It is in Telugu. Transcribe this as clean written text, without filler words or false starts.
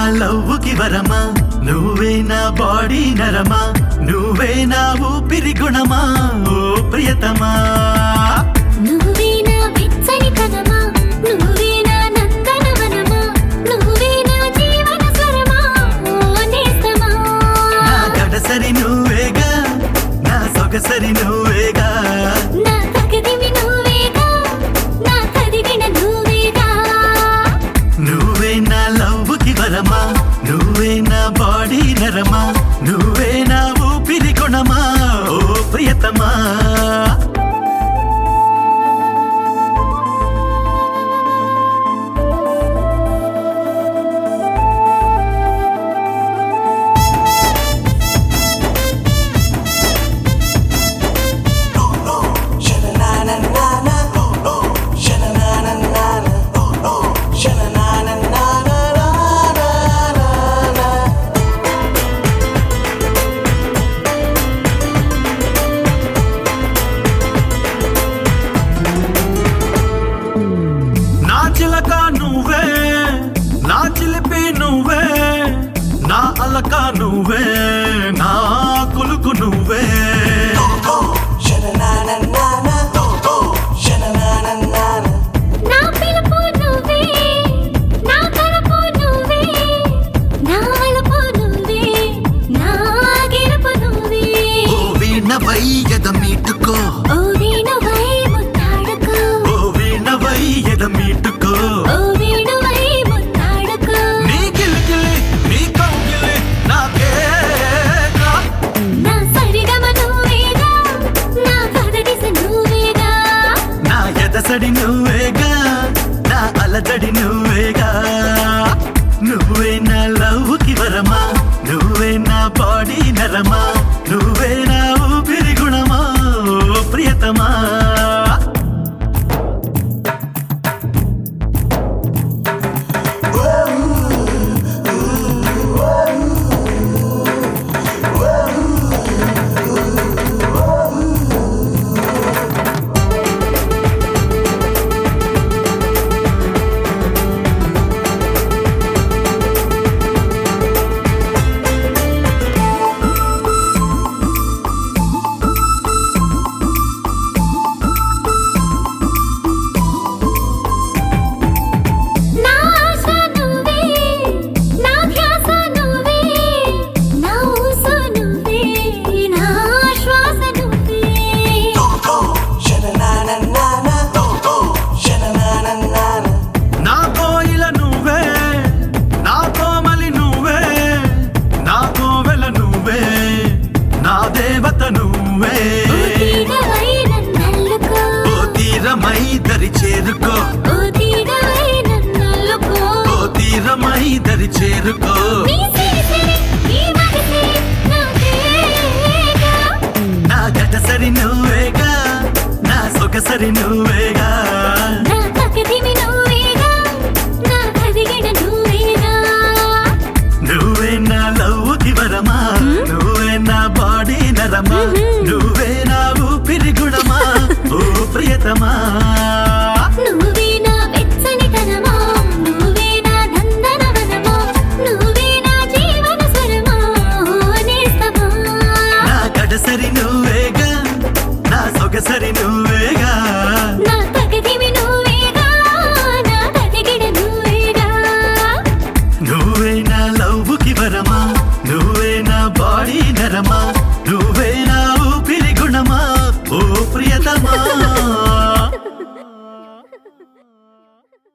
లవ్వుకి వరమా నువ్వే నా బాడీ నరమా నువ్వే నా ఊపిరి గుణమా ఓ ప్రియతమా నువ్వే నా వెచ్చని కథమా నువ్వే నా నందనవనమా నువ్వే నా జీవన స్వరమా ఓ నేస్తమా నా గడసరి నువ్వేగా నా సొగసరి నువ్వేగా నా తగదిమి నువ్వేగా నా తదిగిన నువ్వేగా నువ్వే నా లవ్వుకి వరమా నువ్వే నా బాడీ నరమా నువ్వే నా ఊపిరి గుణమా ఓ ప్రియతమా చిలక నువ్వే నా చిలిపి నువ్వే నా అలక నువ్వే నా కులుకు నువ్వే నా పిలుపు నువ్వే నా తలపు నువ్వే నా వలపు నువ్వే నా గెలుపు నువ్వే ఓ వీణవై ఎదమీటుకో ఓ వీణవై ముత్తాడుకో ఓ వీణవై ఎదమీటుకో ఓ వీణవై ముత్తాడుకో నీ కిలికిలి నీ కౌగిలి నాకేగా నా సరిగమ నువ్వేగా నా పదదిశ నువ్వేగా నా ఎదసడి నువ్వేగా నా అలజడి నువ్వేగా నువ్వే నా లవ్వుకి వరమా నువ్వే నా బాడీ నరమా నువ్వే నా ఊపిరి గుణమా ఓ ప్రియతమా నా ఆశ నువ్వే నా ధ్యాస నువ్వే నా ఊస నువ్వే నా శ్వాస నువ్వే నా కోయిల నువ్వే నా కోమలి నువ్వే నా కోవెల నువ్వే నా దేవత నువ్వే ఓ తీగవై నన్నల్లుకో ఓ తీరమై దరి చేరుకో ఓ తీగవై నన్నల్లుకో ఓ తీరమై దరి చేరుకో నీ సిరిసిరి నీ మగసి నువ్వేగా నా గటసరి నువ్వేగా నా సొగసరి నువ్వేగా నా తగదిమి నువ్వేగా నా తదిగిన నువ్వేగా నువ్వే నా లవ్వుకి వరమా నువ్వే నా బాడీ నరమా నువ్వే నా ఊపిరి గుణమా ఓ ప్రియతమా